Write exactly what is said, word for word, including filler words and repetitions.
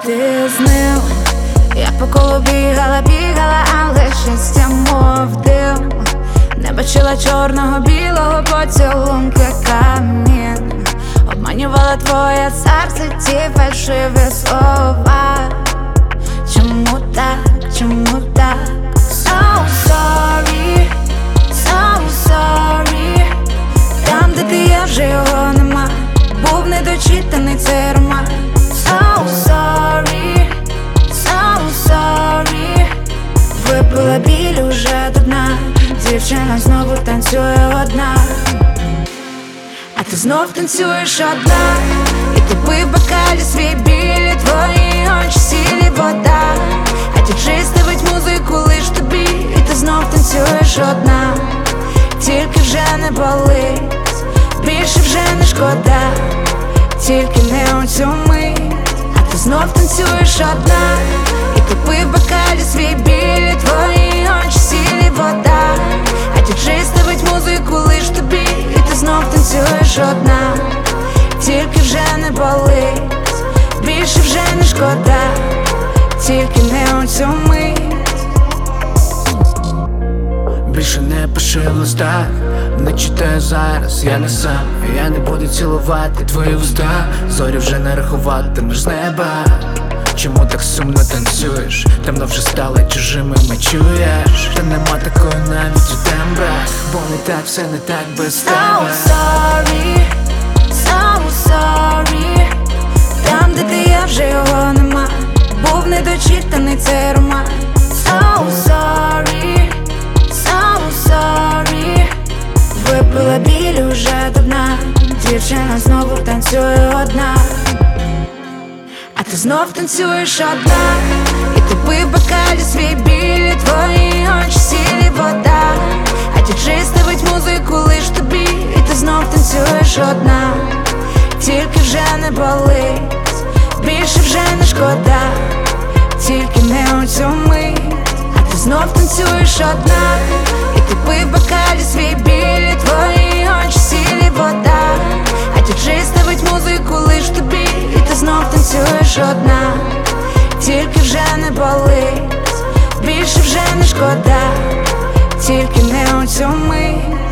ти з ним. Я по колу бігала, бігала, але щастя мов дим. Не бачила чорного, білого поцілунки камінь. Обманювала твоє серце, ті фальшиві слова. Чому так, чому так? So sorry, so sorry. Там, де ти є, вже його нема. Був недочитаний цей роман. So sorry, so sorry. Випила біль уже до дна. Дівчина знову танцює одна. А ти знов танцюєш одна. І тупий в бокалі свій білі, твої очі сілі вода. А діджей ставить музику лиш тобі, і ти знов танцюєш одна. Тільки вже не болить, більше вже не шкода. Тільки не у цю мить. А ти знов танцюєш одна. І тупий в бокалі свій білі, твої очі сілі вода. А діджей ставить музику лиш тобі, і ти знов танцюєш одна. Тільки вже не болить, більше вже не шкода. Тільки не у цю мить. Більше не пиши в листах, не читаю зараз, я не сам. Я не буду цілувати твої вуста, зорі вже не рахуватимеш з неба. Чому так сумно танцюєш? Темно вже стали чужими, ми чуєш? Та нема такої навіть у тембра, бо не так, все не так без тебе. So sorry, so sorry. Там, де ти є, вже його нема. Був недочитаний цей роман. So sorry, so sorry. Випила біль уже до дна. Дівчина знову танцює одна. А ти знов танцюєш одна. І тупий в бокалі свій білі, твої очі сілі вода. А діджей ставить музику лиш тобі, і ти знов танцюєш одна. Тільки вже не болить, більше вже не шкода. Тільки не у цю мить. А ти знов танцюєш одна. І тупий в бокалі свій білі, твої очі сілі вода. А діджей ставить музику лиш тобі, і ти знов танцюєш одна. Тільки вже не болить, більше вже не шкода. Тільки не у цю мить.